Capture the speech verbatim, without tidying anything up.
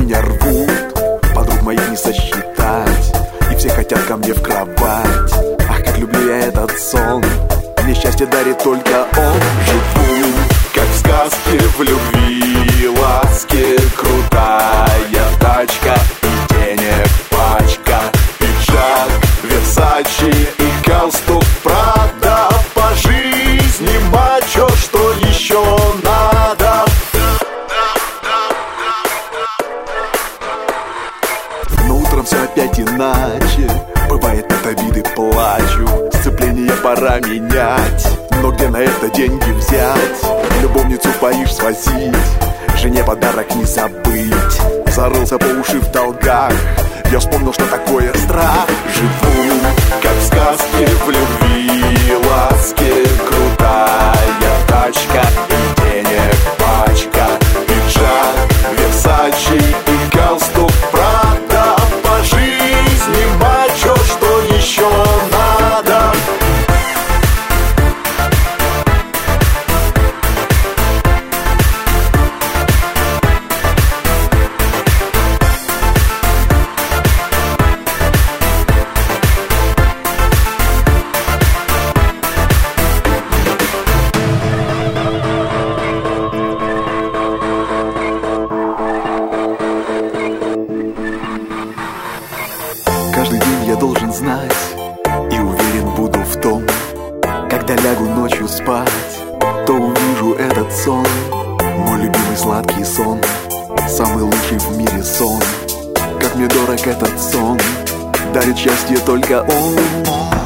меня рвут, подруг моих не сосчитать, и все хотят ко мне в кровать. Ах, как люблю я этот сон, мне счастье дарит только он. Живу, как в сказке, в любви, ласке. Крутая тачка и денег пачка, пиджак Версачи и галстук Прада. По жизни мачо, что еще надо? Но утром все опять иначе, бывает от обиды плачу, сцепление пора менять, но где на это деньги взять? Любовницу в Париж свозить, жене подарок не забыть. Зарылся по уши в долгах, я вспомнил, что такое страх. Живу, как в сказке, в любви, ласке. Крутая тачка и денег пачка, пиджак Версачи и галстук Прада. По жизни мачо, что еще надо? Каждый день я должен знать, и уверен буду в том, когда лягу ночью спать, то увижу этот сон. Мой любимый сладкий сон, самый лучший в мире сон. Как мне дорог этот сон, дарит счастье только он.